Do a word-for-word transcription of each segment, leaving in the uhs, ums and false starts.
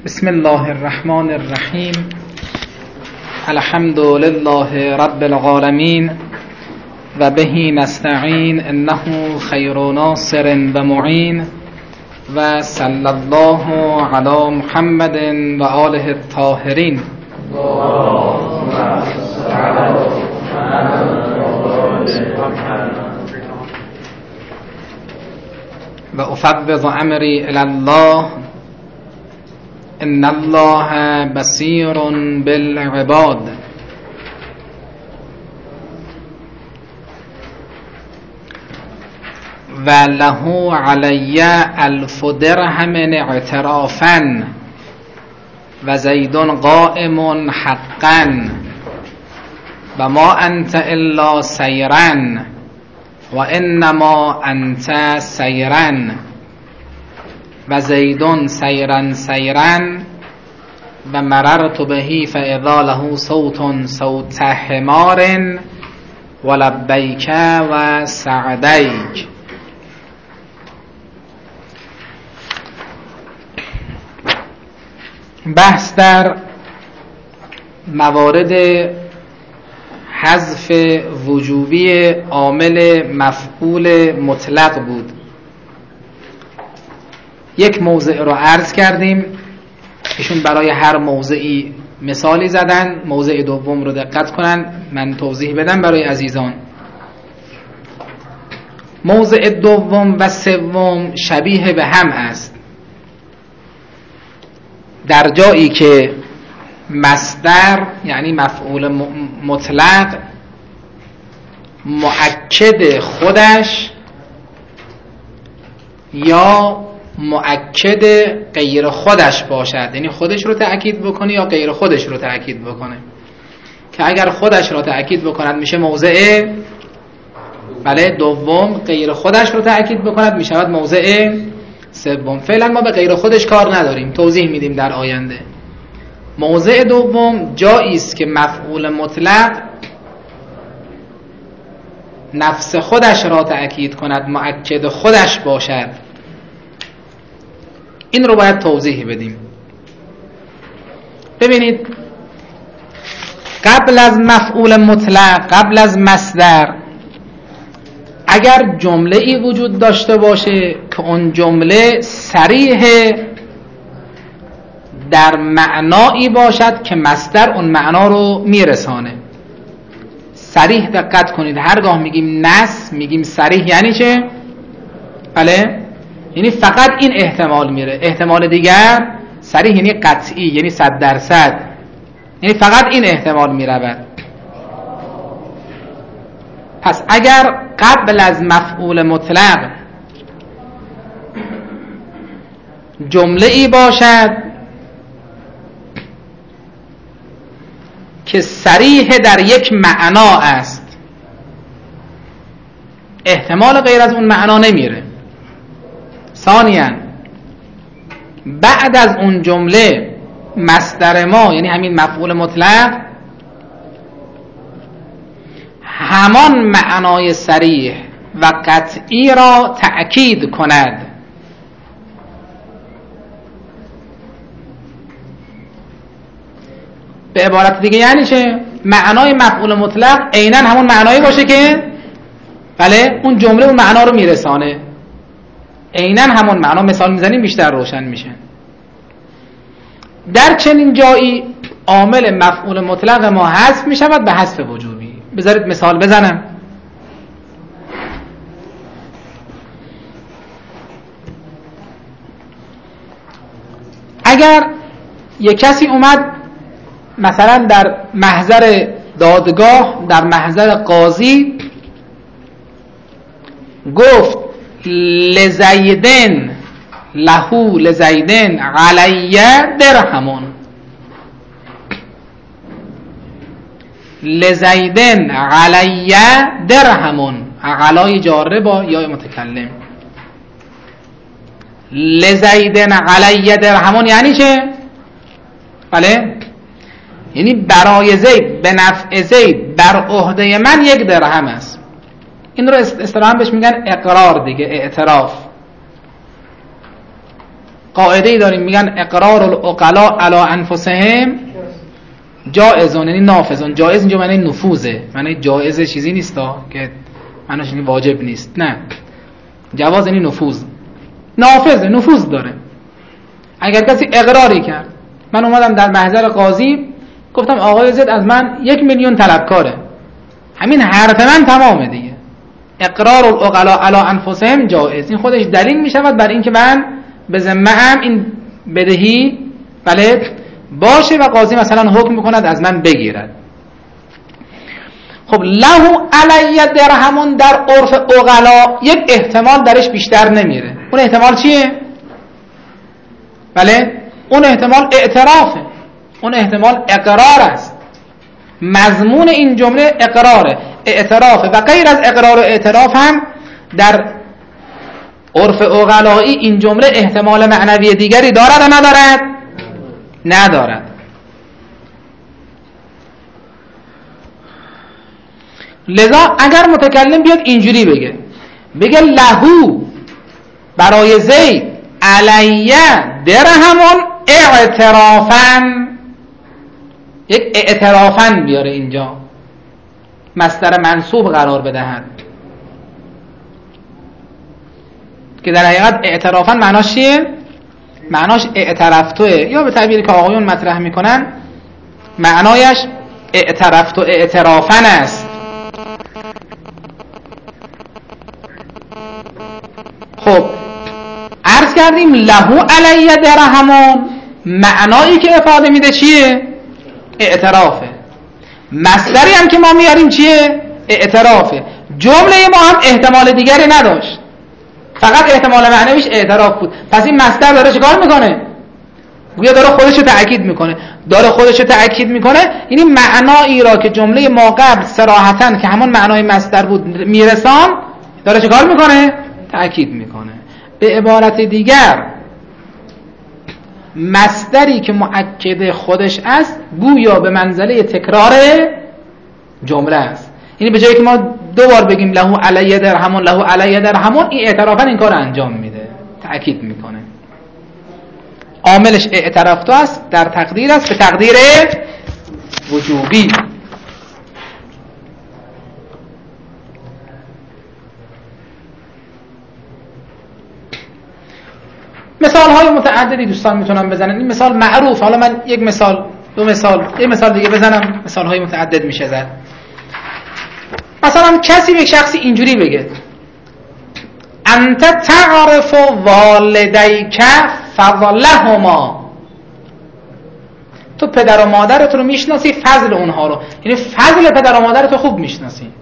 بسم الله الرحمن الرحیم. الحمد لله رب العالمین و بهی نستعین انه خیر ناصر و معین و صلی الله علی محمد و آله الطاهرین. و افوض امری الی الله ان الله بصیر بالعباد. و له علی الف درهم اعترافا و زید قائم حقا و ما انت الا سیرا و انما انت سیرا و زیدون سیرا سیرا و مررت بهی فاذا له صوت صوت حمار و لبیک و سعدیک. بحث در موارد حذف وجوبی عامل مفعول مطلق بود. یک موضع رو عرض کردیم، ایشون برای هر موضعی مثالی زدن. موضع دوم رو دقت کنن، من توضیح بدم برای عزیزان. موضع دوم و سوم شبیه به هم است. در جایی که مصدر یعنی مفعول مطلق مؤکد خودش یا مؤکد غیر خودش باشد، یعنی خودش رو تأکید بکنه یا غیر خودش رو تأکید بکنه. که اگر خودش رو تأکید بکند میشه موضع بله دوم، غیر خودش رو تأکید بکند میشود موضع سوم. فعلا ما به غیر خودش کار نداریم، توضیح میدیم در آینده. موضع دوم جایی است که مفعول مطلق نفس خودش را تأکید کند، مؤکد خودش باشد. این رو باید توضیح بدیم. ببینید، قبل از مفعول مطلق، قبل از مصدر، اگر جمله ای وجود داشته باشه که اون جمله صریح در معنایی باشد که مصدر اون معنا رو میرسانه. صریح، دقت کنید، هرگاه میگیم نص میگیم صریح یعنی چه؟ بله، یعنی فقط این احتمال میره، احتمال دیگر. صریح یعنی قطعی، یعنی صد درصد، یعنی فقط این احتمال میرود. پس اگر قبل از مفعول مطلق جمله ای باشد که صریح در یک معنا است، احتمال غیر از اون معنا نمیره. ثانیاً بعد از اون جمله مصدر ما یعنی همین مفعول مطلق همان معنای صریح و قطعی را تأکید کند. به عبارت دیگه یعنی چه؟ معنای مفعول مطلق عیناً همون معنایی باشه که بله اون جمله اون معنا رو میرسانه، عیناً همون معنا. مثال میزنیم بیشتر روشن میشه. در چنین جایی عامل مفعول مطلق ما حذف میشود به حذف وجوبی. بذارید مثال بزنم. اگر یک کسی اومد مثلا در محضر دادگاه، در محضر قاضی، گفت لزیدن لهو لزیدن علیه درهمون، لزیدن علیه درهمون، علای جاره با یا متکلم. لزیدن علیه درهمون یعنی چه؟ بله، یعنی برای زید، به نفع زید، بر عهده من یک درهم است. این رو اصطلاحاً بهش میگن اقرار دیگه، اعتراف. قاعده ای داریم میگن اقرار العقلاء علی انفسهم جائزون، یعنی نافذون. جایز اینجا معنی نفوذه، معنی جایز چیزی نیست که معنیش یعنی واجب نیست، نه، جواز یعنی نفوذ، نافذه، نفوذ داره. اگر کسی اقراری کرد، من اومدم در محضر قاضی گفتم آقای زید از من یک میلیون طلبکاره، همین حرف من تمامه دیگه. اقرار العقلاء علی انفسهم جائز، این خودش دلیل میشود بر اینکه من به ذمه‌ام این بدهی بله باشه و قاضی مثلا حکم میکند از من بگیرد. خب له علی درهمون در عرف عقلا یک احتمال درش بیشتر نمیره. اون احتمال چیه؟ بله اون احتمال اعترافه، اون احتمال اقرار است. مضمون این جمله اقراره، اعترافه و غیر از اقرار و اعتراف هم در عرف عقلایی این جمله احتمال معنوی دیگری دارد و ندارد؟ ندارد. لذا اگر متکلم بیاد اینجوری بگه، بگه لهو برای زید علیه درهمون اعترافن، یک اعترافن بیاره اینجا، مصدر منصوب قرار بدهد که در حقیقت اعترافن معناش چیه؟ معناش اعترفتوه، یا به تعبیری که آقایون مطرح میکنن معنایش اعترفتو اعترافن است. خب عرض کردیم لهو علیه درهمون، معنایی که افاده میده چیه؟ اعترافه. مصدری هم که ما میاریم چیه؟ اعترافه. جمله ما هم احتمال دیگری نداشت، فقط احتمال معنویش اعتراف بود. پس این مصدر داره چیکار میکنه؟ گویا داره خودش رو تأکید میکنه، داره خودش رو تأکید میکنه. یعنی معنایی را که جمله ما قبل صراحتاً که همون معنای مصدر بود میرسان، داره چیکار میکنه؟ تأکید میکنه. به عبارت دیگر مصدری که مؤکد خودش است گویا به منزله تکرار جمله است. یعنی به جایی که ما دو بار بگیم لهو علیه درهمون لهو علیه درهمون، این اعترافاً این کار انجام میده، تأکید میکنه. عاملش اعترافتو است، در تقدیر است، به تقدیر وجوبی. مثال های متعددی دوستان میتونم بزنن، این مثال معروف. حالا من یک مثال، دو مثال، یک مثال دیگه بزنم، مثال های متعدد میشه زد. مثلا کسی به شخصی اینجوری بگه انت تعرف والدیک فضلهما، تو پدر و مادرت رو میشناسی، فضل اونها رو، یعنی فضل پدر و مادرت رو خوب میشناسی.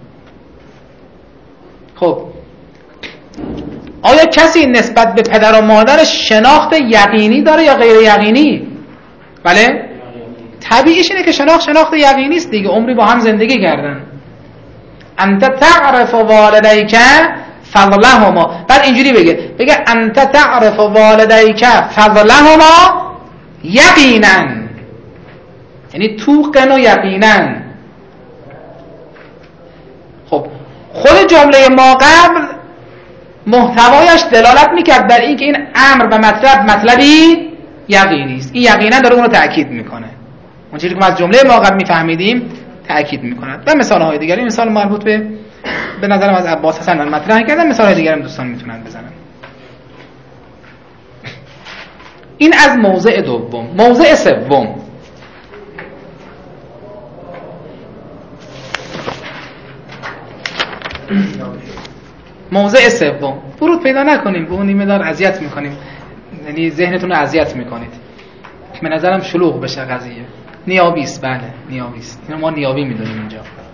خب آیا کسی نسبت به پدر و مادرش شناخت یقینی داره یا غیر یقینی؟ بله طبیعیش اینه که شناخت شناخت یقینی است دیگه، عمری با هم زندگی کردن. انت تعرف والدیک فضلهما، بعد اینجوری بگه، بگه انت تعرف والدیک فضلهما یقینا، یعنی توقن و یقینا. خب خود جمله ما قبل محتوایش دلالت میکرد بر این که این امر و مطلب مطلبی یقینی است. این یقینا داره اون رو تأکید میکنه، اون چیزی که ما از جمله ما قبل میفهمیدیم تأکید میکند. و مثال های دیگری، مثال مربوط به به نظرم از عباس حسن من مطرح کردم، مثال های دیگری هم دوستان میتونن بزنن. این از موضع دوم. موضع سوم، موضع سوم، ورود پیدا نکنیم به اون نیمه دار اذیت میکنیم، یعنی ذهنتون رو اذیت میکنید، به نظرم شلوغ بشه قضیه. نیابی است، بله نیابی است، اینو ما نیابی میدونیم اینجا.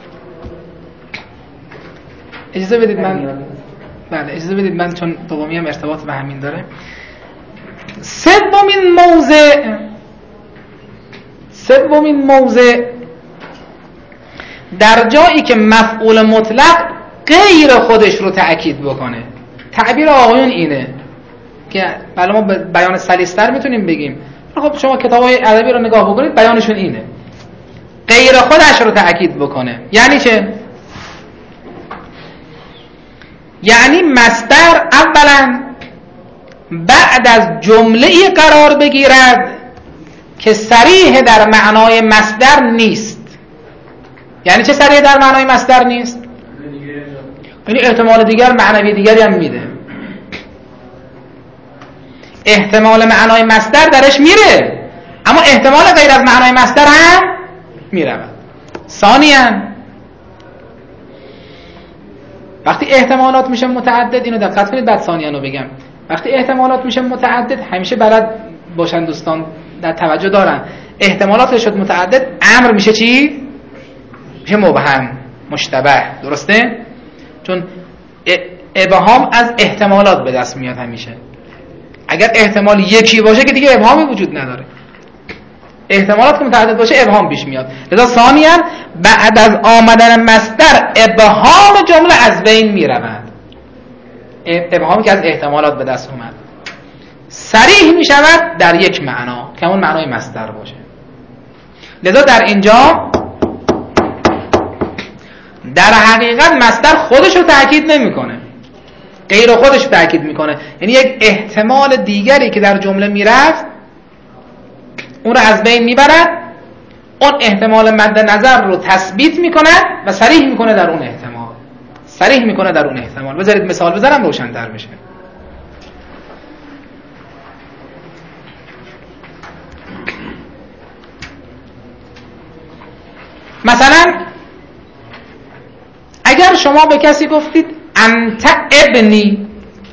اجازه بدید من بله اجازه بدید من چون دومی هم ارتباط به همین داره. سومین موضع، سومین موضع در جایی که مفعول مطلق غیر خودش رو تأکید بکنه. تعبیر آقایون اینه که بله ما به بیان سلیستر میتونیم بگیم، خب شما کتابای ادبی رو نگاه بکنید بیانشون اینه، غیر خودش رو تأکید بکنه. یعنی چه؟ یعنی مصدر اولا بعد از جمله‌ای قرار بگیرد که صریح در معنای مصدر نیست. یعنی چه صریح در معنای مصدر نیست؟ یعنی احتمال دیگر معنوی دیگری هم میده. احتمال معنای مصدر درش میره، اما احتمال غیر از معنای مصدر هم میره. ثانیاً وقتی احتمالات میشه متعدد، اینو دقت کنید بعد ثانیاً رو بگم، وقتی احتمالات میشه متعدد همیشه بلد باشن دوستان، در توجه دارن، احتمالات شد متعدد، امر میشه چی؟ میشه مبهم، مشتبه. درسته؟ چون ابهام از احتمالات به دست میاد همیشه. اگر احتمال یکی باشه که دیگه ابهامی وجود نداره، احتمالات که متعدد باشه ابهام پیش میاد. لذا ثانیاً بعد از آمدن مصدر ابهام جمله از بین میرود، ابهامی که از احتمالات به دست اومد صریح میشود در یک معنا که اون معنای مصدر باشه. لذا در اینجا در حقیقت مصدر خودش رو تأکید نمیکنه، غیر خودش رو تأکید میکنه. یعنی یک احتمال دیگری که در جمله میرفت اون رو از بین میبرد، اون احتمال مد نظر رو تثبیت میکنه و صریح میکنه در اون احتمال، صریح میکنه در اون احتمال. بذارید مثال بذارم روشن‌تر بشه. مثلا اگر شما به کسی گفتید انت ابنی،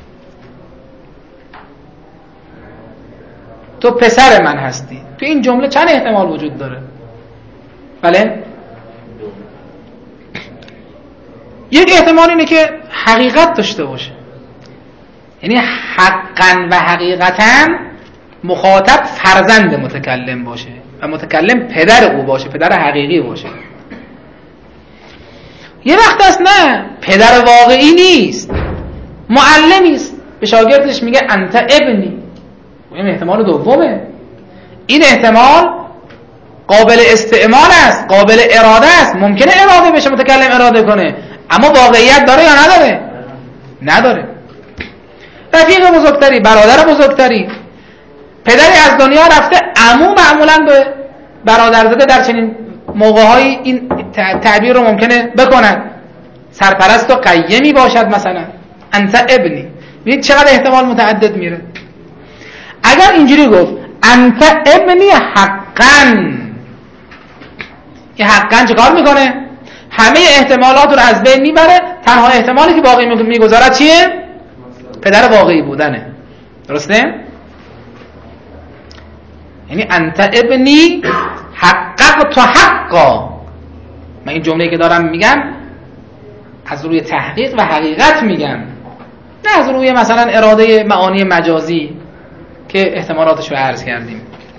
تو پسر من هستی، تو این جمله چند احتمال وجود داره؟ بله؟ یک احتمال اینه که حقیقت داشته باشه، یعنی حقا و حقیقتا مخاطب فرزند متکلم باشه و متکلم پدر او باشه، پدر حقیقی باشه. یه وقت هست نه، پدر واقعی نیست، معلمی است، به شاگردش میگه انت ابنی. این احتمال دومه. این احتمال قابل استعمال است، قابل اراده است، ممکنه اراده بشه، متکلم اراده کنه، اما واقعیت داره یا نداره؟ نداره. رفیق بزرگتری، برادر بزرگتری، پدری از دنیا رفته، عمو معمولا به برادرزاده در چنین موقع‌هایی این تعبیر رو ممکنه بکنن، سرپرست و قیمی باشد، مثلا انت ابنی. ببینید چقدر احتمال متعدد میره. اگر اینجوری گفت انت ابنی حقاً، این حقاً چه کار میکنه؟ همه احتمالات رو از بین میبره، تنها احتمالی که باقی میگذارد چیه؟ پدر واقعی بودنه. درسته؟ یعنی انت ابنی حقق تو حقا. من این جمله که دارم میگم از روی تحقیق و حقیقت میگم، نه از روی مثلا اراده معانی مجازی که احتمالاتش رو عرض کردیم.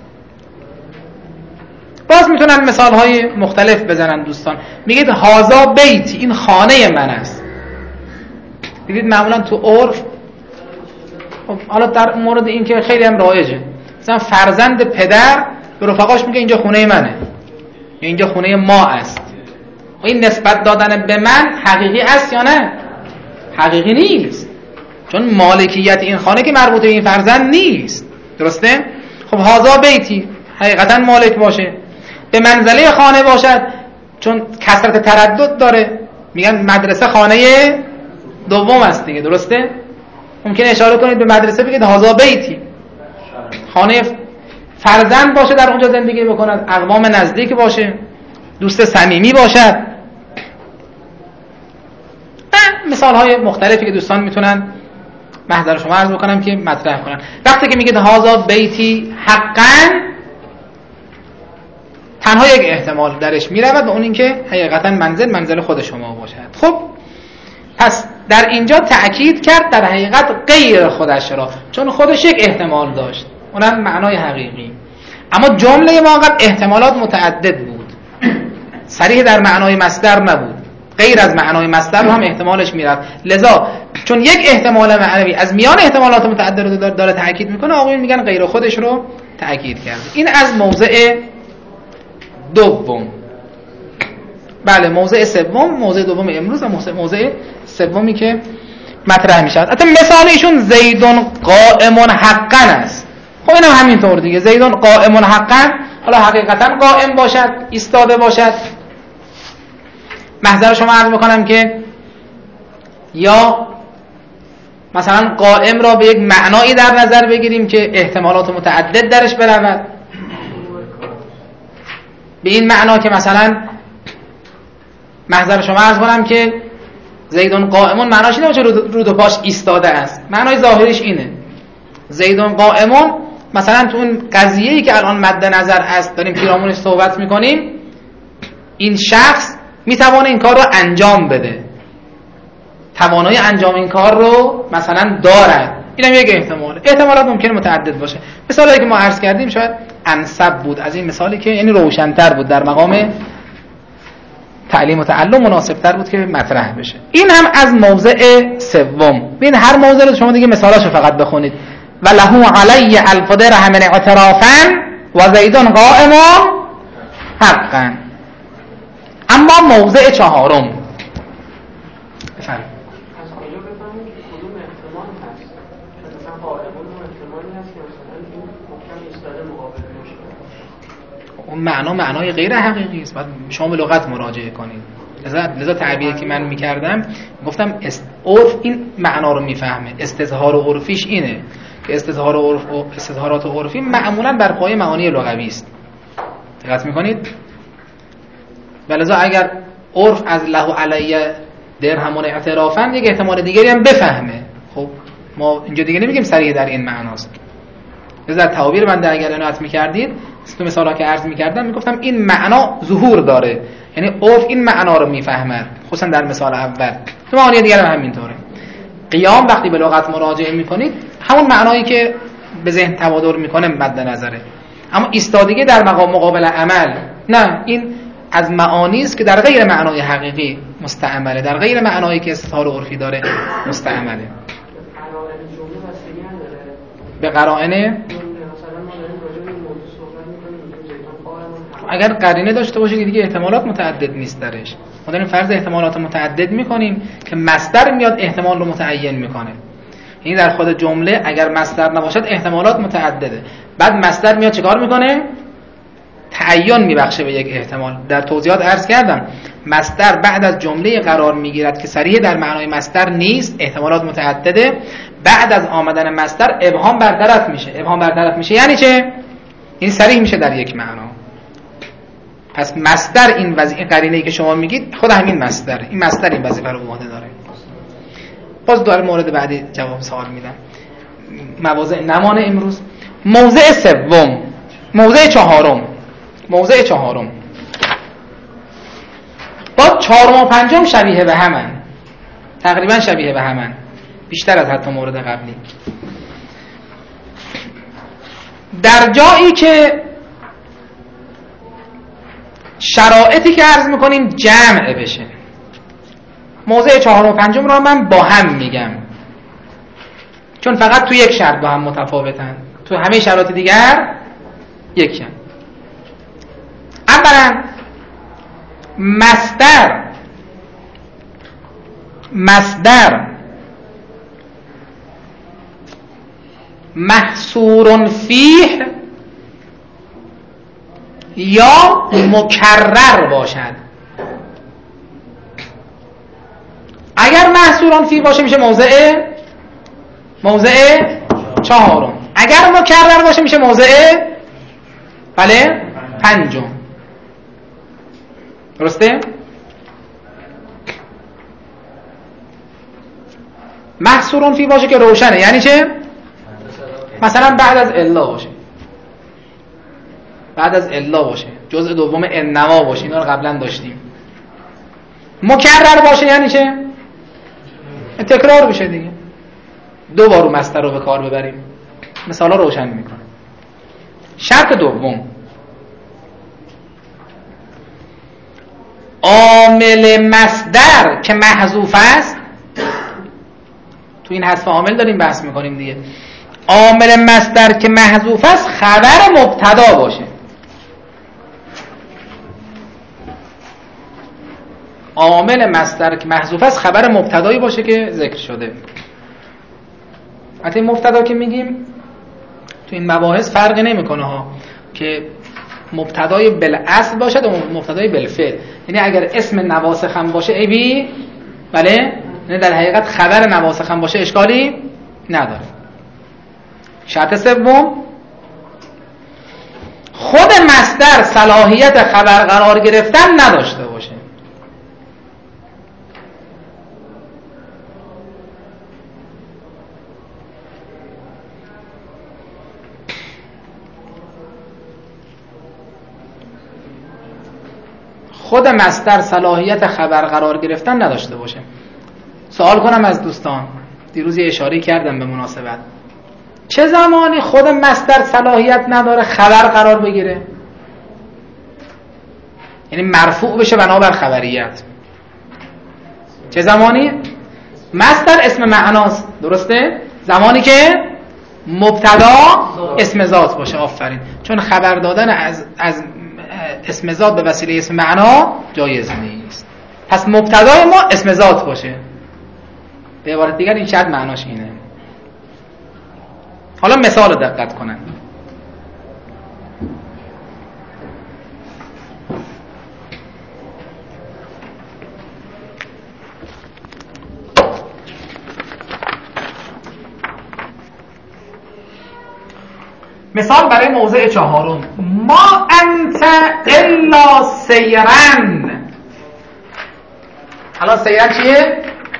باز میتونن مثال های مختلف بزنن دوستان. میگید هازا بیت، این خانه من است. دیدید معمولا تو عرف، حالا در مورد این که خیلی هم رایجه، مثلا فرزند پدر به رفقاش میگه اینجا خونه منه، اینجا خونه ما است. این نسبت دادن به من حقیقی است یا نه؟ حقیقی نیست، چون مالکیت این خانه که مربوط به این فرزند نیست. درسته؟ خب هازا بیتی حقیقتا مالک باشه، به منزله خانه باشد، چون کثرت تردد داره، میگن مدرسه خانه دوم است دیگه. درسته؟ ممکن اشاره کنید به مدرسه بگید هازا بیتی، خانه فرزند باشه، در اونجا زندگی بکند، اقوام نزدیک باشه، دوست صمیمی باشد. مثال های مختلفی که دوستان میتونن محضر شما عرض بکنم که مطرح کنن. وقتی که میگید هازا بیتی حقاً، تنها یک احتمال درش میرود و اون این که حقیقتا منزل منزل خود شما باشد. خب پس در اینجا تأکید کرد در حقیقت غیر خودش را، چون خودش یک احتمال داشت، اونم معنای حقیقی، اما جمله ما قبل احتمالات متعدد بود، صریح در معنای مصدر نبود، غیر از معنای مصدر رو هم احتمالش میرفت. لذا چون یک احتمال معنوی از میان احتمالات متعدد رو داره تأکید میکنه، آقایون میگن غیر خودش رو تأکید کرده. این از موضع دوم. بله، موضع سوم، موضع دوم امروز و موضع موضع سومی که مطرح میشه. حتی مثال ایشون زیدون قائمون حقا است. خب اینم هم همینطور دیگه، زیدون قائمون حقا، حالا حقیقتا قائم باشد، ایستاده باشد. محضر شما عرض میکنم که یا مثلا قائم را به یک معنایی در نظر بگیریم که احتمالات متعدد درش برود، به این معنا که مثلا محضر شما عرض کنم که زیدون قائمون معناش اینه که رو دو پاش ایستاده است، معنای ظاهریش اینه. زیدون قائمون مثلا تو اون قضیه‌ای که الان مد نظر است داریم پیرامونش صحبت میکنیم، این شخص میتوانه این کار رو انجام بده، توانایی انجام این کار رو مثلا دارد. اینم یک احتمال. احتمالات ممکنه متعدد باشه. مثالی که ما عرض کردیم شاید انسب بود از این مثالی که یعنی روشن‌تر بود، در مقام تعلیم و تعلم مناسب‌تر بود که مطرح بشه. این هم از موضع سوم. ببین هر موضع رو شما دیگه مثالاشو فقط بخونید. و له علی الف درهم اعترافا و زیدون قائم حقا. اما موضع چهارم بفرمایید. اون معنا معنای غیر حقیقی است، باید شما به لغت مراجعه کنید. لذا لذا تعبیری که من می‌کردم گفتم عرف این معنا رو میفهمه، استظهار عرفیش اینه که استظهار عرف و استظهارات عرفی معمولاً بر پایه معانی لغوی است. دقت می‌کنید؟ ولذا اگر عرف از له علی درهم اعترافا یک احتمال دیگری هم بفهمه. خب ما اینجا دیگه نمیگیم صریح در این معناست. لذا تعبیر بنده اگر عنایت می‌کردید تو مثالا که عرض می‌کردم میگفتم این معنا ظهور داره، یعنی عرف این معنا رو میفهمد، خصوصا در مثال اول. تو معانی دیگر هم همینطوره. قیام وقتی به لغت مراجعه می‌کنید همون معنایی که به ذهن تبادر می‌کنه مد نظره، اما ایستادگی در مقام مقابل عمل نه، این از معانی است که در غیر معنای حقیقی مستعمله، در غیر معنایی که استظهار عرفی داره مستعمله. به قرائن اگر قرینه داشته باشه که دیگه احتمالات متعدد نیست درش. ما داریم فرض احتمالات متعدد میکنیم که مصدر میاد احتمال رو متعین میکنه. یعنی در خود جمله اگر مصدر نباشد احتمالات متعدده، بعد مصدر میاد چیکار میکنه؟ تعین میبخشه به یک احتمال. در توضیحات عرض کردم مصدر بعد از جمله قرار میگیرد که صریح در معنای مصدر نیست، احتمالات متعدده. بعد از آمدن مصدر ابهام برطرف میشه. ابهام برطرف میشه یعنی چه؟ این صریح میشه در یک معنا. پس مصدر این وظیفه، این قرینه‌ای که شما میگید خود همین مصدر، این مصدر این وظیفه رو به عهده داره. باز دوباره مورد بعدی جواب سوال میدم. مواضع نمانه امروز. موضع سوم، موضع چهارم. موضع چهارم با چهارم و پنجم شبیه به همن، تقریبا شبیه به همن، بیشتر از حتی مورد قبلی. در جایی که شرایطی که عرض میکنیم جمع بشه، موضع چهارم و پنجم را من با هم میگم چون فقط تو یک شرط با هم متفاوتن، تو همه شرایط دیگر یکی‌اند. اولا مصدر مصدر محصور فیه یا مکرر باشد. اگر محصور فیه باشه میشه موضع موضع چهارم، اگر مکرر باشه میشه موضع بله پنجم. درسته؟ محصور فیه باشه که روشنه، یعنی چه؟ مثلا بعد از الا باشه، بعد از الا باشه، جزء دوم انما باشه، اینا رو قبلا داشتیم. مکرر باشه یعنی چه؟ تکرار بشه دیگه، دو بار مصدر رو به کار ببریم. مثالا روشن میکنه. شرط دوم عامل مصدر که محذوف است، تو این حذف عامل داریم بحث میکنیم دیگه. عامل مصدر که محذوف است خبر مبتدا باشه. عامل مصدر که محذوف است خبر مبتدایی باشه که ذکر شده. حتی مبتدا که میگیم تو این مباحث فرقی نمیکنه ها که مبتدای بالاصل باشد و مبتدای بالفعل. یعنی اگر اسم نواسخ هم باشه ای بی بله، یعنی در حقیقت خبر نواسخ هم باشه اشکالی نداره. شرط سوم، خود مصدر صلاحیت خبر قرار گرفتن نداشته باشه. خود مصدر صلاحیت خبر قرار گرفتن نداشته باشه. سوال کنم از دوستان، دیروز یه اشاره کردم به مناسبت، چه زمانی خود مصدر صلاحیت نداره خبر قرار بگیره؟ یعنی مرفوع بشه بنابر خبریت. چه زمانی؟ مصدر اسم معناست، درسته؟ زمانی که مبتدا اسم ذات باشه. آفرین. چون خبر دادن از از اسم ذات به وسیله اسم معنا جایز نیست. پس مبتدای ما اسم ذات باشه. به عبارت دیگر این شرط معناش اینه. حالا مثال رو دقت کنن. مثال برای موضع چهارم، ما انت الا سیرن. الان سیرن چیه؟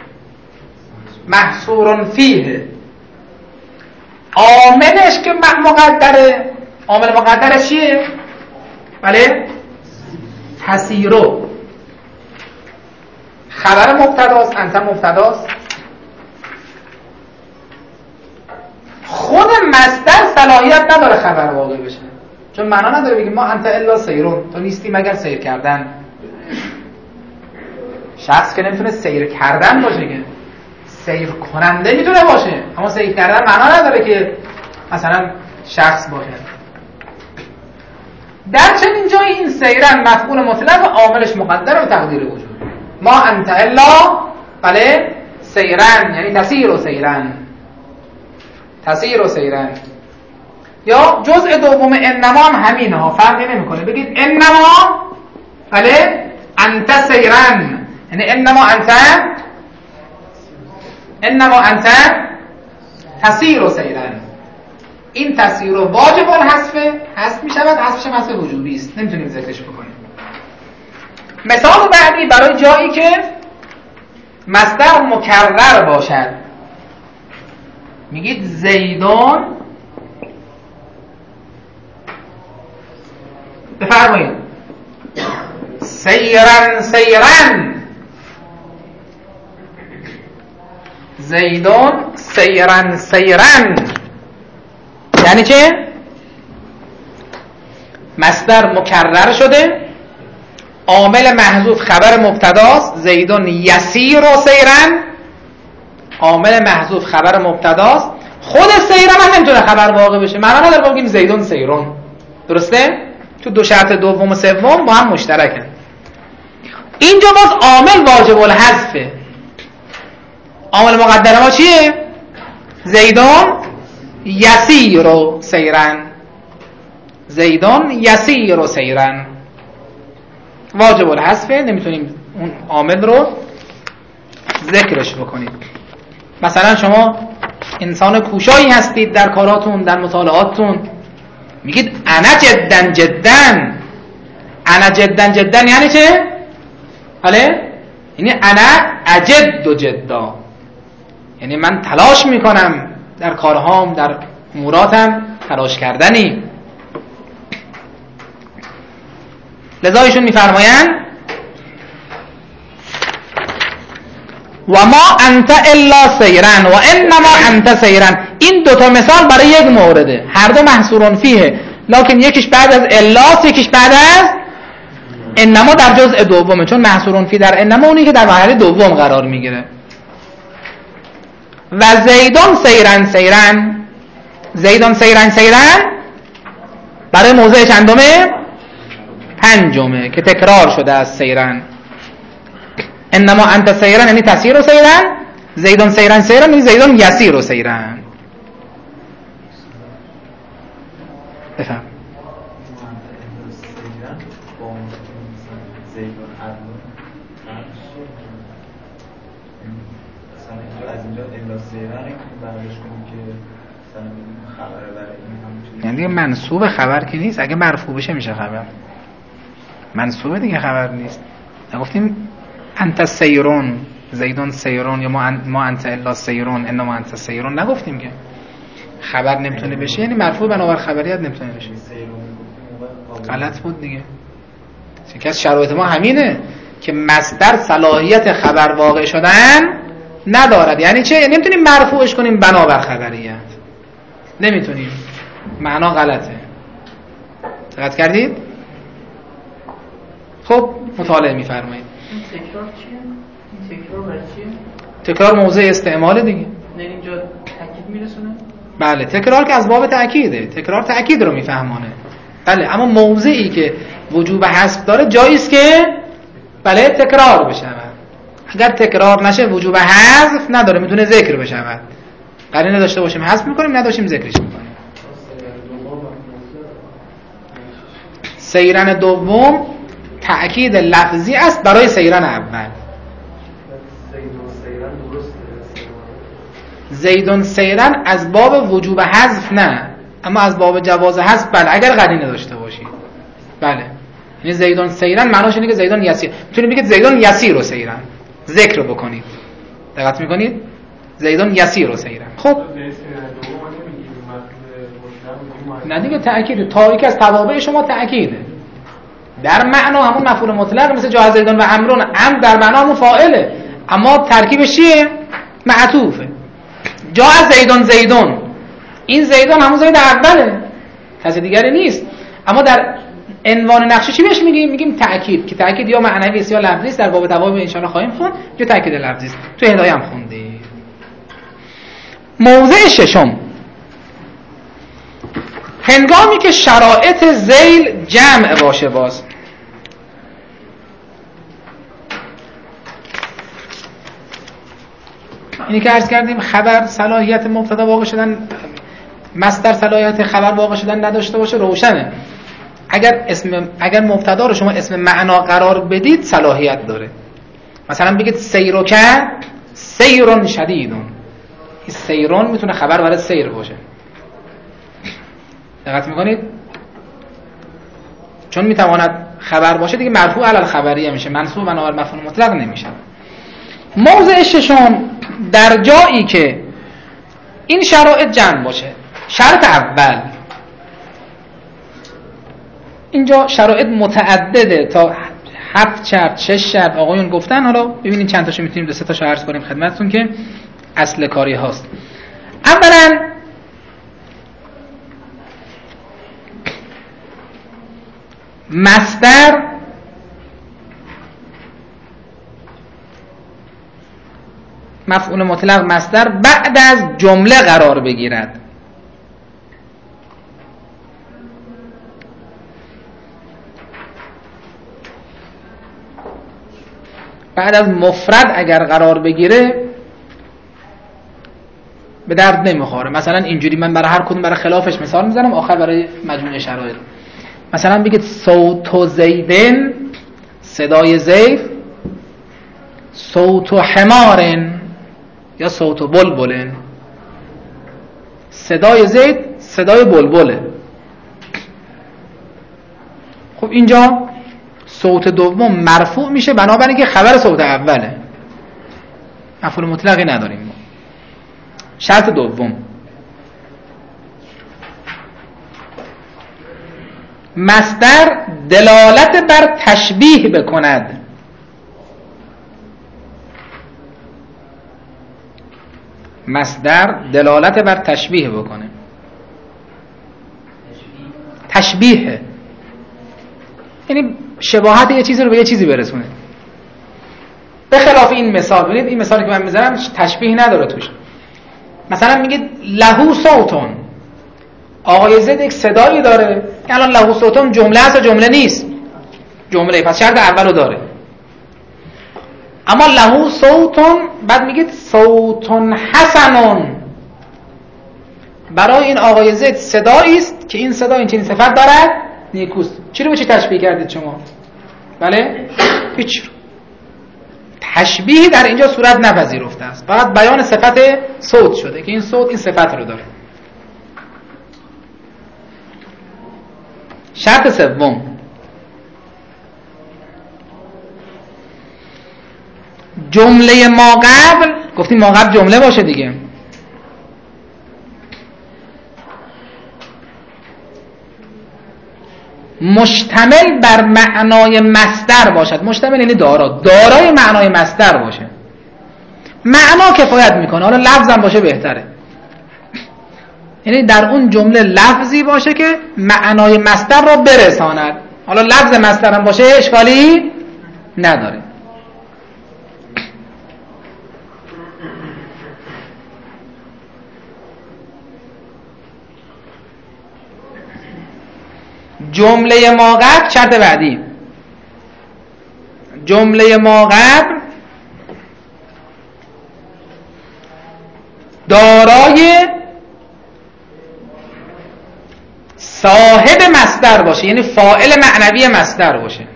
محصور فیه. عاملش که مقدره، عامل مقدرش چیه؟ بله؟ تسیرو. خبر مبتداست، انت مبتداست. خود مصدر صلاحیت نداره خبر واقع بشه، چون معنا نداره بگیم ما انت الا سیرون، تو نیستی مگر سیر کردن. شخص که نمیتونه سیر کردن باشه که سیر کننده میتونه باشه، اما سیر کردن معنا نداره که مثلا شخص باشه. در چنین جای این سیرن مفعول مطلق و عاملش مقدر و تقدیر وجود. ما انت الا بله سیرن، یعنی تسیر و سیرن، تسیر و سیرن. یا جزء دوم انما هم همینه ها، فرقی نمیکنه. بگید انما بله انت سیرن، یعنی انما انت انما انت تسیر و سیرن. این تسیر و واجب الحذف حذف می شود، حذفش حذف وجوبی است، نمیتونیم ذکرش بکنیم. مثال بعدی برای جایی که مصدر مکرر باشد، میگید زیدون، بفرمایید سیرن سیرن، زیدون سیرن سیرن. یعنی چه؟ مصدر مکرر شده، عامل محذوف خبر مبتداست، زیدون یسیر و سیرن، عامل محذوف خبر مبتداست. خود سیرن هم نمیتونه خبر واقع بشه، معنا نداره بگیم زیدون سیرون، درسته؟ تو دو شرط دوم و سوم با هم مشترکن. اینجا باز عامل واجب الحذفه. عامل مقدر ما چیه؟ زیدون یسیر و سیرن، زیدون یسیر و سیرن، واجب الحذفه، نمیتونیم اون عامل رو ذکرش بکنید. مثلا شما انسان کوشایی هستید در کاراتون، در مطالعاتتون، میگید انا جدن جدن. انا جدن جدن یعنی چه؟ بله؟ یعنی انا اجد و جدا، یعنی من تلاش میکنم در کارهام، در اموراتم تلاش کردنی. لذا ایشون میفرمایند و ما انت الا سیرن و انما انت سیرن. این دوتا مثال برای یک مورده، هر دو محصورون فیه، لکن یکیش بعد از الاست، یکیش بعد از انما در جزء دومه، چون محصورون فی در انما اونی که در مرحله دوم قرار میگیره. و زیدون سیرن سیرن، زیدون سیرن سیرن برای موضع چندمه؟ پنجمه که تکرار شده از سیرن. انما انت سیرن یعنی تسیر و سیرن، زیدون سیرن سیرن یعنی زیدون یسیر و سیرن. بفهم. یعنی دیگه منصوب خبر که نیست، اگه مرفوع بشه میشه خبر. منصوب دیگه خبر نیست. نگفتیم انت سیرون زیدون سیرون یا ما ان... ما انت الا سیرون انما انت سیرون، نگفتیم که خبر نمیتونه بشه یعنی مرفوع بنابر خبریت نمیتونه بشه. غلط بود دیگه. یکی از شرایط ما همینه که مصدر صلاحیت خبر واقع شدن ندارد. یعنی چه؟ یعنی نمیتونیم مرفوعش کنیم بنابر خبریت، نمیتونیم، معنا غلطه. دقت کردید؟ خب مطالعه میفرمایید. تکرار چیه؟ این تکرار برای چیه؟ تکرار موضع استعمال دیگه. نه اینجا تاکید میرسونه؟ بله، تکرار که از باب تأکیده، تکرار تأکید رو میفهمانه. بله، اما موضعی که وجوب حذف داره جاییست که بله تکرار بشود. اگر تکرار نشه وجوب حذف نداره، میتونه ذکر بشود. قرینه داشته باشیم حذف میکنیم، نداشتیم ذکرش میکنیم. سیرن دوم تأکید لفظی است برای سیرن اول. زیدون سیرن از باب وجوب حذف نه، اما از باب جواز حذف بله، اگر قرینه داشته باشید. بله، یعنی زیدون سیرن معناش اینه که زیدون یسیر، میتونید بگید زیدون یسیر و سیرن، ذکر بکنید. دقت میکنید؟ زیدون یسیر و سیرن. خب نه دیگه، تأکید تاریک از توابع شما تأکیده در معنا همون مفعول مطلق، مثل جاء زیدون و عمرون. عمر در معنا همون فاعله، اما ترکیبش چیه؟ معطوفه. جاء زیدون زیدون، این زیدون همون زید اوله، کسی دیگری نیست. اما در عنوان نقشه چی بهش میگیم؟ میگیم تأکید، که تأکید یا معنوی است یا لفظی است. در باب توابع ان شاء الله خواهیم خوند. یا تأکید لفظی است، تو هدایه هم خوندید. موضع ششم، هنگامی که شرایط ذیل جمع باشه. باز اینی که عرض کردیم خبر صلاحیت مبتدا واقع شدن، مصدر صلاحیت خبر واقع شدن نداشته باشه روشنه. اگر اسم اگر مبتدا رو شما اسم معنا قرار بدید صلاحیت داره. مثلا بگید سیرک سیرون شدیدون، این سیرون میتونه خبر برای سیر باشه. دقت میکنید؟ چون میتواند خبر باشه دیگه مرفوع علی الخبریه میشه، منصوب بنابر مفعول مطلق نمیشه. موضع ششم، در جایی که این شرایط جمع باشه. شرط اول، اینجا شرایط متعدده، تا هفت شرط شش شرط آقایون گفتن. حالا ببینید چند تاشو میتونیم، دو سه تاشو عرض کنیم خدمتتون که اصل کاری هاست. اولا مصدر مفعول مطلق مصدر بعد از جمله قرار بگیرد. بعد از مفرد اگر قرار بگیره به درد نمیخوره. مثلا اینجوری من برای هر کدوم برای خلافش مثال میزنم، آخر برای مجموعه شرایط. مثلا بگید صوت زیدن، صدای زید، صوت حمارن یا صوت بلبلن، صدای زید صدای بلبله. خب اینجا صوت دوم مرفوع میشه بنابراین که خبر صوت اوله، مفعول مطلقی نداریم ما. شرط دوم، مصدر دلالت بر تشبیه بکند. مصدر دلالت بر تشبیه بکنه. تشبیه یعنی شباهت یه چیزی رو به یه چیزی برسونه. به خلاف این مثال، ببینید این مثالی که من میذارم تشبیه نداره توش. مثلا میگید لهو صوتون، آقای زید یک صدایی داره. الان لهو صوتون جمله است و جمله نیست؟ جمله، پس شرط اولو داره. اما لهو صوتون بعد میگید صوتون حسنون، برای این آقای زید صدایی است که این صدا این چنین صفت دارد نیکوست. چی رو به چی تشبیه کردید شما؟ بله؟ هیچ. تشبیه در اینجا صورت نپذیرفته است، فقط بیان صفت صوت شده که این صوت این صفت رو داره. شرط سوم، جمله ما قبل، گفتیم ما قبل جمله باشه دیگه، مشتمل بر معنای مصدر باشد. مشتمل یعنی دارا، دارای معنای مصدر باشه. معنا کفایت میکنه، حالا لفظم باشه بهتره. یعنی در اون جمله لفظی باشه که معنای مصدر را برساند. حالا لفظ مصدر هم باشه اشکالی نداره. جمله ما قبل، شرط بعدی، جمله ما قبل دارای صاحب مصدر باشه، یعنی فاعل معنوی مصدر باشه.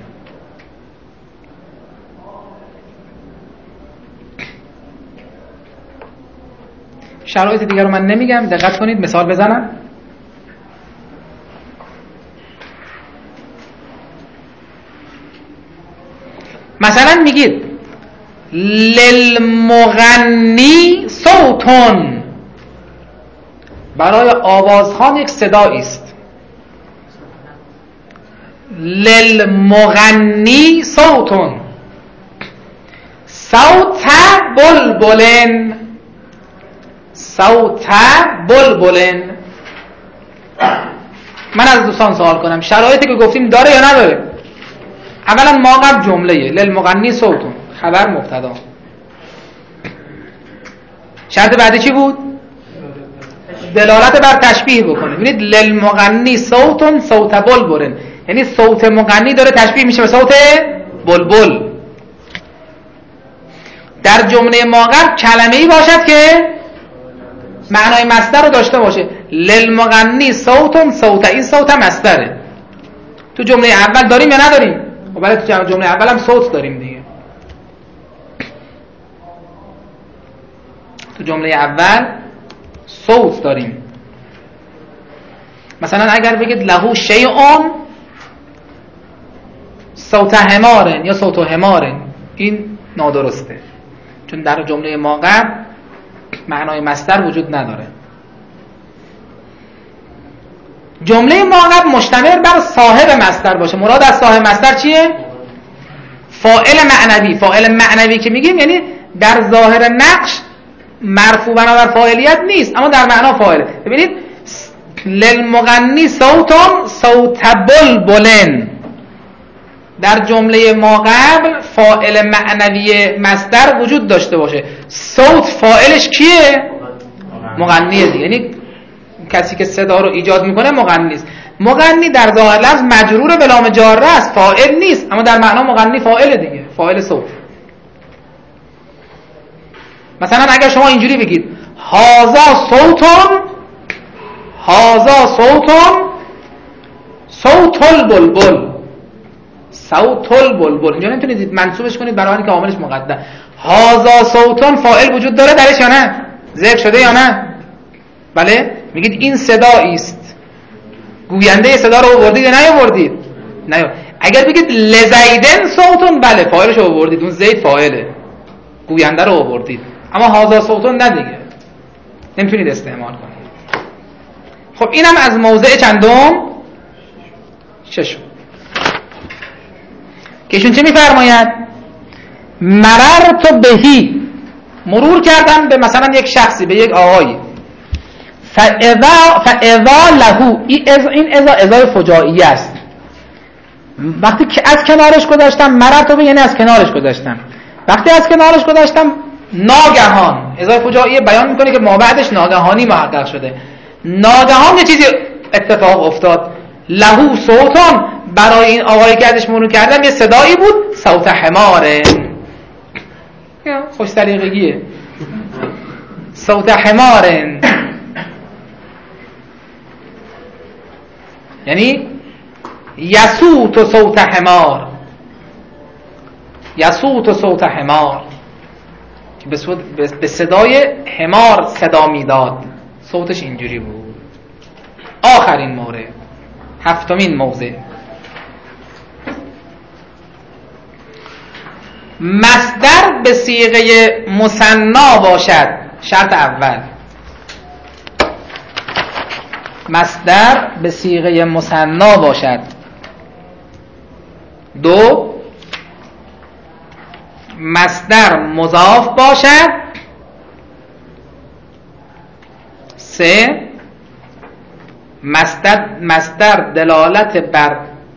شرایط دیگر رو من نمیگم، دقت کنید مثال بزنم. مثلا میگید للمغنی صوتون، برای آوازخوان یک صدایی است. للمغنی صوتون، صوت بلبلن، صوت بلبلن. من از دوستان سوال کنم، شرایطی که گفتیم داره یا نداره؟ اولا ما قبل جمله للمغنی صوتون، خبر مبتدا. شرط بعدی چی بود؟ دلالت بر تشبیه بکنه. ببینید للمغنی صوتون صوت بلبلن، یعنی صوت مغنی داره تشبیه میشه به صوت بلبل. در جمله ما قبل کلمه‌ای باشد که معنای مصدر رو داشته باشه. للمغنی صوتون، صوت، این صوت مصدره. تو جمله اول داریم یا نداریم؟ خب برای تو جمله اول هم صوت داریم دیگه. تو جمله اول صوت داریم. مثلا اگر بگید لهو شیئون صوت حمارن یا صوت حمارن، این نادرسته، چون در جمله ما قبل معنای مصدر وجود نداره. جمله ما قبل مشتمل بر صاحب مصدر باشه. مراد از صاحب مصدر چیه؟ فاعل معنوی. فاعل معنوی که میگیم یعنی در ظاهر نقش مرفوع بنابر فاعلیت نیست، اما در معنا فاعله. ببینید للمغنی صوتون صوت بلبلن، در جمله ما قبل فاعل معنوی مصدر وجود داشته باشه. صوت فاعلش کیه؟ مغنیه دیگه، یعنی کسی که صدا رو ایجاد میکنه مغنی است. مغنی در ظاهر لفظ مجرور به لام جاره است، فاعل نیست، اما در معنا مغنی فاعل دیگه، فاعل صوت. مثلا اگر شما اینجوری بگید هازا صوتون، هازا صوتون صوت البلبل، صوت البلبل، اینجا نمیتونید منصوبش کنید برای اینکه عاملش مقدم. هازا صوتون فاعل وجود داره درش یا نه؟ ذکر شده یا نه؟ بله، میگید این صدایی است. گوینده صدا رو آوردید یا نیاوردید؟ نه. اگر بگید لزیدن صوتون، بله فاعلش رو آوردید، اون زید فاعله، گوینده رو آوردید. اما هازا صوتون نه دیگه، نمیتونید استعمال کنید. خب اینم از موضع چندم؟ ششم. که ایشون چه میفرماید؟ مررت بهی، مرور کردم به مثلا یک شخصی، به یک آقایی. فاذا فاذا له، این اذا اذا فجائیه است. وقتی که از کنارش گذاشتم، مررت به یعنی از کنارش گذاشتم. وقتی از کنارش گذاشتم ناگهان، اذا فجائیه بیان میکنه که ما بعدش ناگهانی محقق شده. ناگهان یه چیزی اتفاق افتاد. لهو صوتان، برای این آقایی که ازش مرور کردم یه صدایی بود، صوت حماره، خوش سلیقگیه، صوت حماره. یعنی یسوت صوت حمار، یسوت صوت حمار که به صدای حمار صدا میداد، صوتش اینجوری بود. آخرین مورد، هفتمین موضع، مصدر به صیغه مثنا باشد. شرط اول، مصدر به صیغه مثنا باشد. دو، مصدر مضاف باشد. سه، مصدر مصدر دلالت بر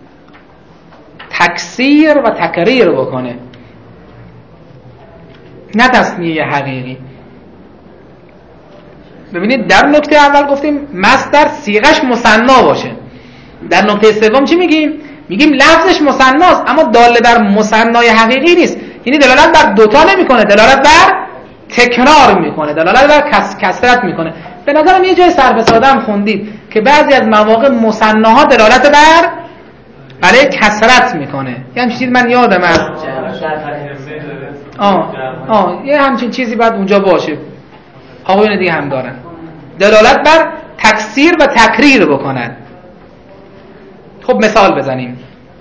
تکثیر و تکریر بکنه، نه تصنیه حقیقی. ببینید در نکته اول گفتیم مصدر صیغش مثنا باشه. در نکته سوم چی میگیم؟ میگیم لفظش مثناست اما داله بر مثنای حقیقی نیست، یعنی دلالت بر دوتا نمیکنه، دلالت بر تکرار میکنه، دلالت بر کس... کثرت میکنه. به نظرم یه جای سر به ساده هم خوندید که بعضی از مواقع مثناها دلالت بر بله کثرت میکنه. یه همچین چیز من یادم از آه آه یه همچین چیزی بعد اونجا باشه. آقایون دیگه هم دارن دلالت بر تکثیر و تکریر بکنن. خب مثال بزنیم،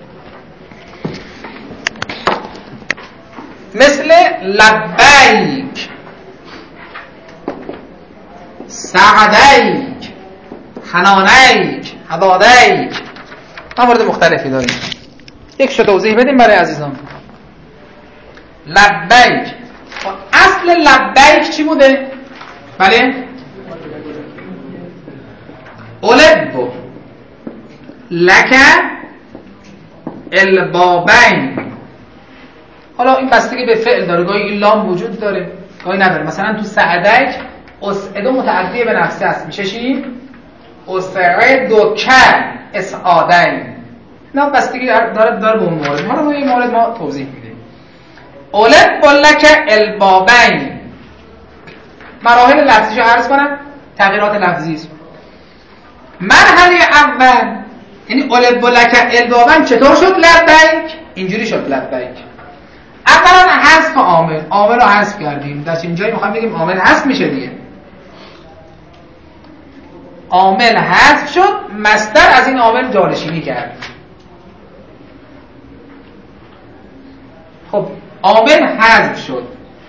مثل لبیک، سعدیک، حنانیک، حدادیک. موارد مختلفی داریم، یک شو توضیح بدیم برای عزیزان. لبیک، اصل لبیک چی بوده؟ بله، اولبو لک البابین. حالا این بستگی به فعل داره، گاهی این لام وجود داره گاهی نداره. مثلا تو سعدیک اسعدو متعدی به نفسه است، میشه چی؟ اسعدو که اسعادین. نه بستگی داره داره به اون مورد. حالا ما این مورد ما توضیح میدیم. اولبو لک البابین، مراحل لفظیشو عرض کنم، تغییرات لفظی است. مرحله اول یعنی اولبو لک البابین چطور شد لبیک؟ اینجوری شد لبیک. اولا حذف عامل، عامل رو حذف کردیم. در این جایی میخوایم بگیم عامل حذف میشه دیگه. عامل حذف شد، مصدر از این عامل جانشینی کرد. خب عامل حذف شد،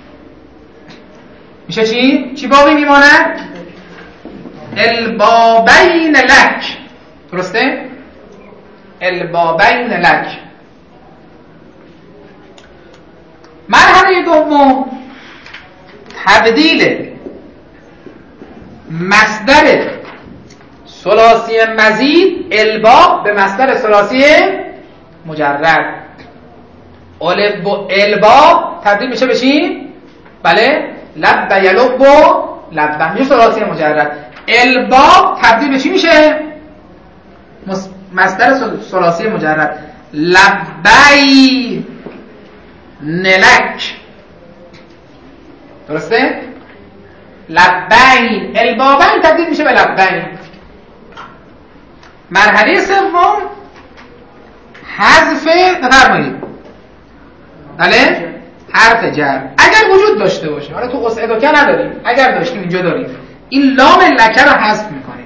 میشه چی؟ چی باقی میماند؟ البابین لک. درسته؟ البابین لک. مرحله دوم تبدیل مصدر ثلاثی مزید الباب به مصدر ثلاثی مجرد. الب و الباب تبدیل میشه به چی؟ بله، لب یلب و لب میشه ثلاثی مجرد. الباب تبدیل به چی میشه؟ مصدر ثلاثی مجرد. لبی نلک. درسته؟ لبین البابین تبدیل میشه به لبین. مرحله سوم حذف، بفرمایید بله، حرف جر اگر وجود داشته باشه. حالا تو اسعدو که نداریم، اگر داشتیم اینجا داریم. این لام لکه رو حذف میکنیم.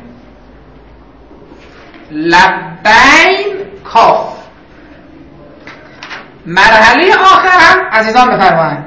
لبین کاف. مرحله آخر هم عزیزان بفرمایید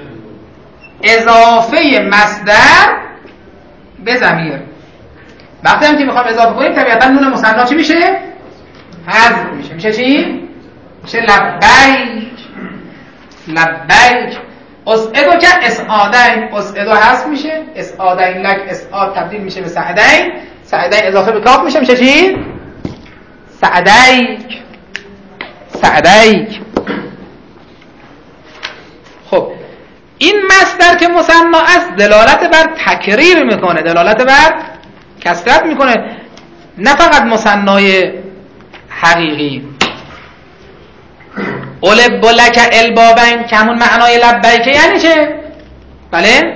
اضافه مصدر به ضمیر. وقتی هم که میخوام اضافه کنیم طبیعتا نون مثنا چی میشه؟ حذف میشه. میشه چی؟ میشه لبیک. لبیک. اسعدو که اسعادین، اسعدو حذف میشه، اسعادین لک، اسعاد تبدیل میشه به سعدین، سعدین اضافه به کاف میشه، میشه چی؟ سعدیک. سعدیک. خب این مصدر که مثنا است دلالت بر تکریر میکنه، دلالت بر کثرت میکنه، نه فقط مثنای حقیقی. اولب لک البابین که همون معنای لبیک یعنی چه؟ بله،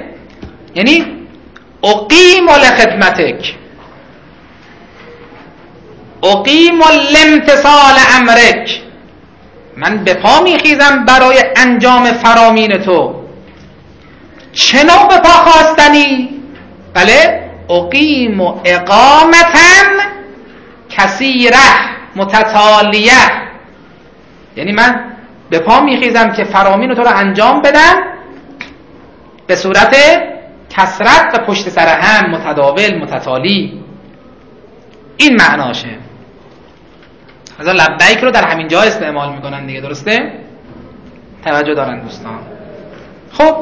یعنی اقیم لخدمتک. اقیم الامتثال امرک، من به پا میخیزم برای انجام فرامین تو. چه نوع به پا خواستنی؟ بله، اقیم اقامتن کثیره متتالیه، یعنی من به پا میخیزم که فرامین تو رو انجام بدم به صورت کثرت و پشت سر هم، متداول، متتالی. این معناشه. مثلا لبیک رو در همین جا استعمال میکنن دیگه، درسته؟ توجه دارن دوستان. خب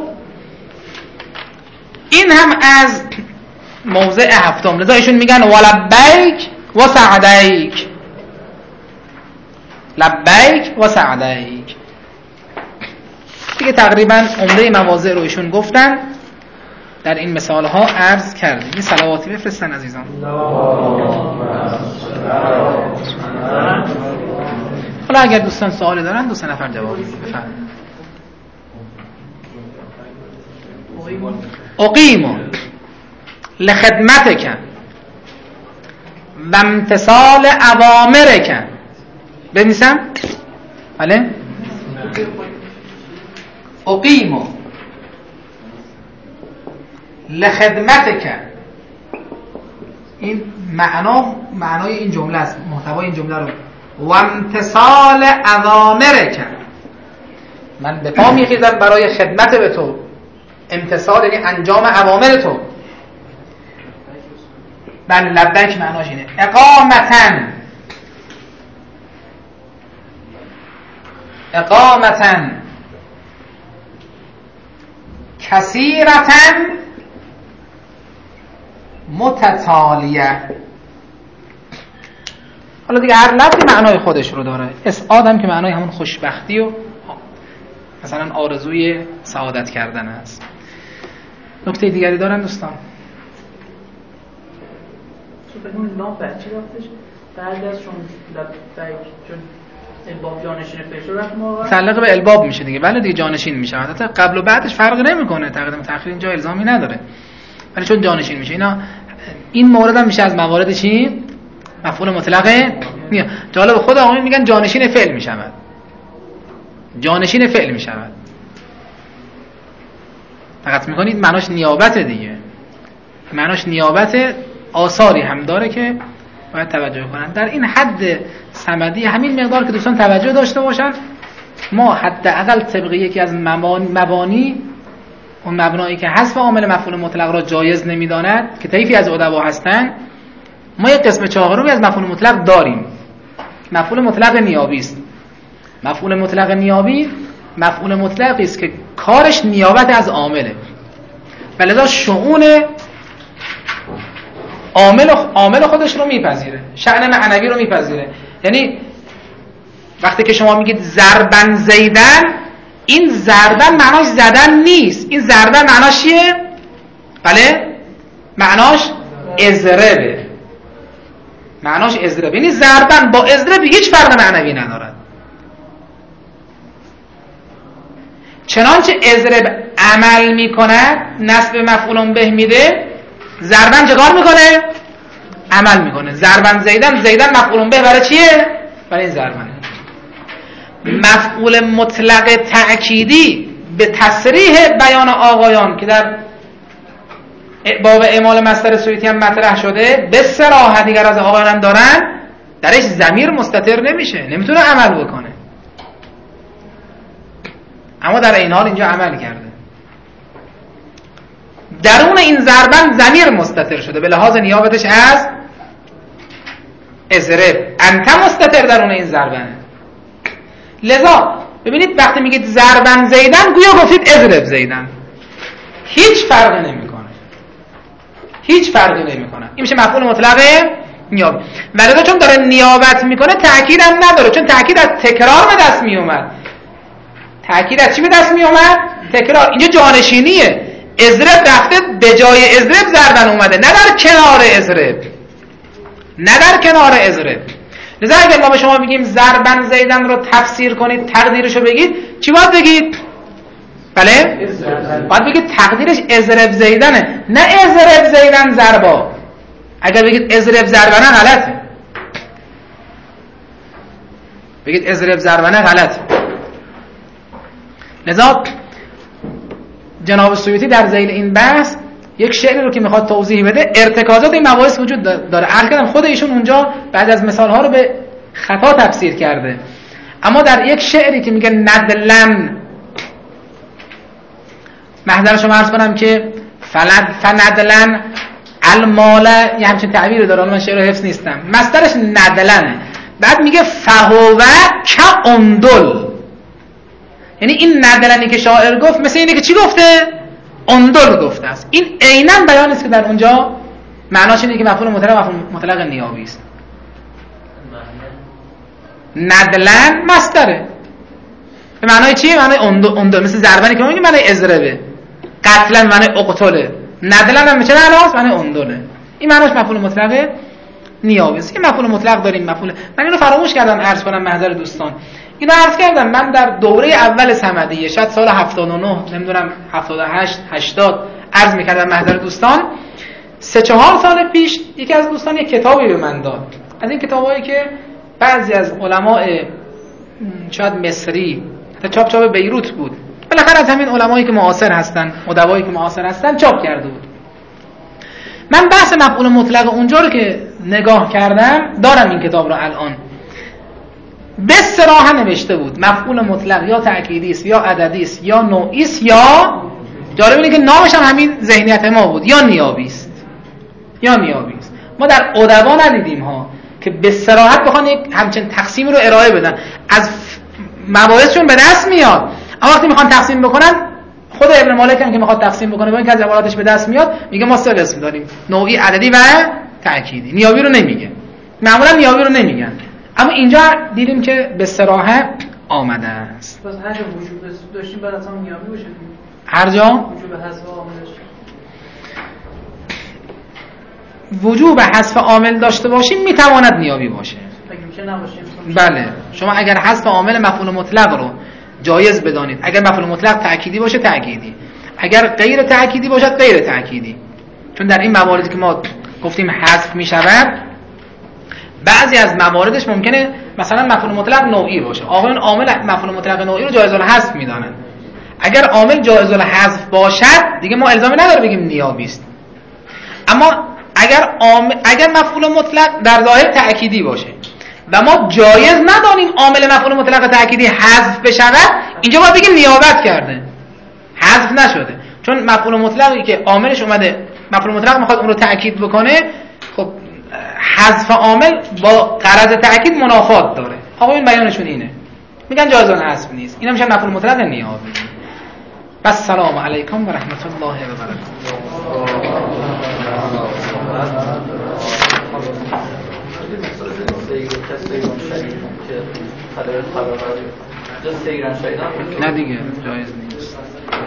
این هم از موضع هفتم. لذا ایشون میگن ولبیک و سعدیک، لبیک و سعدیک. دیگه تقریبا عمده مواضع رو ایشون گفتن، در این مثال ها عرض کردیم. این صلواتی بفرستن عزیزان. حالا اگر دوستان سوالی دارن دو سه نفر جواب میدن. بفرمایید. اقیم لخدمتک و امتثال اوامرک. بنویسم؟ بله. اقیم لخدمتک، این معنا معنای این جمله است، محتوای این جمله رو. و امتثال اوامرک، من به پا میخیزم برای خدمت به تو. امتثال یعنی انجام اوامر تو. بله لبیک معناش اینه. اقامتن، اقامتن کثیرتن متتالیه. حالا دیگه هر لفظی معنای خودش رو داره. اسعاد هم که معنای همون خوشبختی و مثلا آرزوی سعادت کردن است. نکته دیگری دارن دوستان؟ اون لام بچی رفتش بعد از چون لبیک چون الباب جانشین فعل رفت ما متعلق به الباب میشه دیگه. بله دیگه جانشین میشه. حتی قبل و بعدش فرق نمیکنه، تقدیم تأخیر اینجا الزامی نداره، ولی چون جانشین میشه. اینا این مورد هم میشه از موارد چی؟ مفعول مطلق. جالب خود آقایون میگن جانشین فعل میشود، جانشین فعل میشود. فقط میکنید معناش نیابت دیگه، معناش نیابت. آثاری هم داره که باید توجه کنن. در این حد صمدی همین مقدار که دوستان توجه داشته باشن، ما حداقل طبق یکی از مبانی، اون مبنایی که حذف عامل مفعول مطلق را جایز نمیداند که طیفی از ادبا هستن، ما یک قسم چهارمی از مفعول مطلق داریم. مفعول مطلق نیابی است. مفعول مطلق نیابی مفعول مطلقی است که کارش نیابت از عامله، ولذا شؤون عامل عامل خودش رو میپذیره، شأن معنوی رو میپذیره. یعنی وقتی که شما میگید ضربن زیدن، این ضربن معناش زدن نیست. این ضربن معناش چیه؟ بله معناش اضربه، معناش اضرب. یعنی ضربن با اضرب هیچ فرق معنوی ندارد. چنانچه اضرب عمل میکند، نصب مفعول به میده، ضربن چه کار میکنه؟ عمل میکنه. ضربن زیدن، زیدن مفعول به برای چیه؟ برای این ضربنه. مفعول مطلق تأکیدی به تصریح بیان آقایان که در باب اعمال مصدر سویتی هم مطرح شده، به صراحت دیگر از آقایان هم دارن، درش ضمیر مستتر نمیشه، نمیتونه عمل بکنه، اما در این حال اینجا عمل کرده. درون این ضربن ضمیر مستتر شده به لحاظ نیابتش از اضرب. انت مستتر درون این ضربنه. لذا ببینید وقتی میگید ضربن زیدن، گویا گفتید اضرب زیدن، هیچ فرقی نمیکنه، هیچ فرقی نمیکنه. این میشه مفعول مطلق نیابت. ولذا چون داره نیابت میکنه تأکید هم نداره، چون تأکید از تکرار به دست میومد. تأکید از چی به دست میومد؟ تکرار. اینجا جانشینیه. اضرب رفته به جای اضرب ضربن اومده، نه در کنار اضرب، نه در کنار اضرب. لذا اگر ما به شما بگیم ضربن زیدن رو تفسیر کنید، تقدیرشو بگید، چی باید بگید؟ بله؟ باید بگید تقدیرش اضرب زیدنه، نه اضرب زیدن ضربا. اگر بگید اضرب ضربنه غلطه. بگید اضرب ضربنه غلط. لذا جناب سیوطی در ذیل این بحث یک شعری رو که میخواد توضیح بده ارتکازات این مباحث وجود داره. عرض کردم خود ایشون اونجا بعد از مثال ها رو به خطا تفسیر کرده، اما در یک شعری که میگه ندلن، محضر شما عرض کنم که فلد فندلن المال، یه همچین تعبیر داره، من شعر رو حفظ نیستم، مصدرش ندلنه. بعد میگه فهو که اندل، یعنی این ندلنی که شاعر گفت مثل اینه که چی گفته؟ اندل گفته است. این عیناً بیان است که در اونجا معناش اینه که مفعول مطلق مفعول مطلق نیابی است. ندلن مصدره، به معنای چیه؟ معنای اندل، اندل مثل ضربنی که میگه معنای اضربه، قتلا معنای اقتله، ندلن هم چه معناست؟ معنای اندله. این معناش مفعول مطلق نیابی است. این مفعول مطلق داریم. مفعول من اینو فراموش کردم عرض کنم محضر دوستان، اینو عرض کردم من در دوره اول صمدیه شاید سال هفتاد و نه نمیدونم هفتاد و هشت هشتاد عرض میکردم محضر دوستان، سه چهار سال پیش یکی از دوستان یک کتابی به من داد، از این کتابایی که بعضی از علماء شاید مصری حتی چاپ چاپ بیروت بود، بالاخره از همین علمایی که معاصر هستن، ادبایی که معاصر هستن چاپ کرده بود. من بحث مفعول مطلق اونجا رو که نگاه کردم، دارم این کتاب رو الان، به صراحت نوشته بود مفعول مطلق یا تأکیدی است یا عددی است یا نوعی است یا جالب اینه که نامش هم همین ذهنیت ما بود، یا نیابی است یا نیابی است. ما در ادبا ندیدیم ها که به صراحت بخوان یک همچین تقسیمی رو ارائه بدن، از مباحثشون به دست میاد، اما وقتی میخوان تقسیم بکنن، خود ابن مالک هم که میخواد تقسیم بکنه با اینکه از عباراتش به دست میاد میگه ما سه قسم داریم، نوعی، عددی و تأکیدی. نیابی رو نمیگه، معمولا نیابی رو نمیگن، اما اینجا دیدیم که به صراحت آمده است. پس هر جا وجوب داشتیم بعد از هم نیابی باشه، هر جا وجوب حذف عاملش وجوب حذف عامل داشته باشیم میتواند نیابی باشه. اگه میشه نباشه. بله، شما اگر حذف عامل مفعول مطلق رو جایز بدانید، اگر مفعول مطلق تأکیدی باشه تأکیدی، اگر غیر تأکیدی باشد غیر تأکیدی، چون در این مواردی که ما گفتیم حذف میشود، بعضی از مواردش ممکنه مثلا مفعول مطلق نوعی باشه، آقایون عامل مفعول مطلق نوعی رو جایز الحذف میدانن. اگر عامل جایز الحذف باشد دیگه ما الزامی نداره بگیم نیابی است. اما اگر عامل اگر مفعول مطلق در ظاهر تأکیدی باشه و ما جایز ندانیم عامل مفعول مطلق تأکیدی حذف بشود، اینجا باید بگیم نیابت کرده، حذف نشده، چون مفعول مطلقی که عاملش اومده مفعول مطلق میخواد اون رو تأکید بکنه، خب حذف عامل با غرض تأکید منافات داره. آقایون بیانشون اینه، میگن جایز الحذف نیست، اینا میشن مفعول مطلق نیابی. بس سلام علیکم و رحمت الله و برکاته. نه دیگه جایز نیست.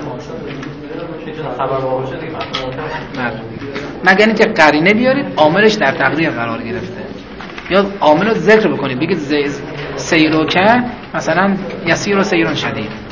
مگر اینکه قرینه بیارید عاملش در تقدیر قرار گرفته، یا عامل رو ذکر بکنید، بگید سیرو که مثلا یسیر و سیرون شدید.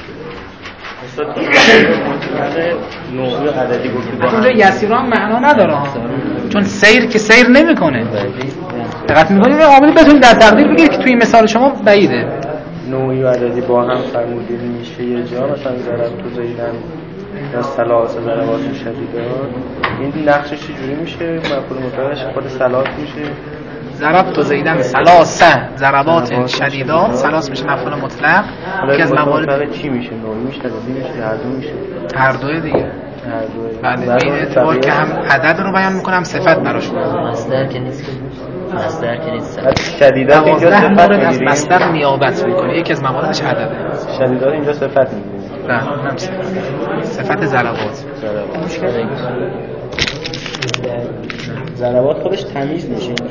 نوعی عددی گفتید اونجا یسیران معنا نداره ها، چون سیر که سیر نمیکنه. دقت میکنید عامل بتونید در تقدیر بگید که توی این مثال شما بعیده. نوعی و عددی با هم فرمودید میشه یه جا، مثلا ضرب تو زیدن یا سلاس ضربات شدیدان، این نقشش چجوری میشه؟ مفعول مطلقش خود سلاس میشه. ضرب تو زیدن سلاسه ضربات شدیدان، سلاس میشه مفعول مطلق که از موارد. چی میشه؟ نوعی میشه، عددی میشه، هر دو میشه؟ هر دوی دیگه. هر دوی. بله، به این اعتبار که هم عدد رو بیان میکنم صفت براش میذارم. مصدر که نیست، مصدر که نیست. شدیدات اینجا صفت مورد از میگیریم. مصدر نیابت میکنه، یکی از مواردش عدده. شدیدات اینجا صفت میگیریم. نه، هم صفت. صفت ضربات. ضربات خودش تمیز میشه.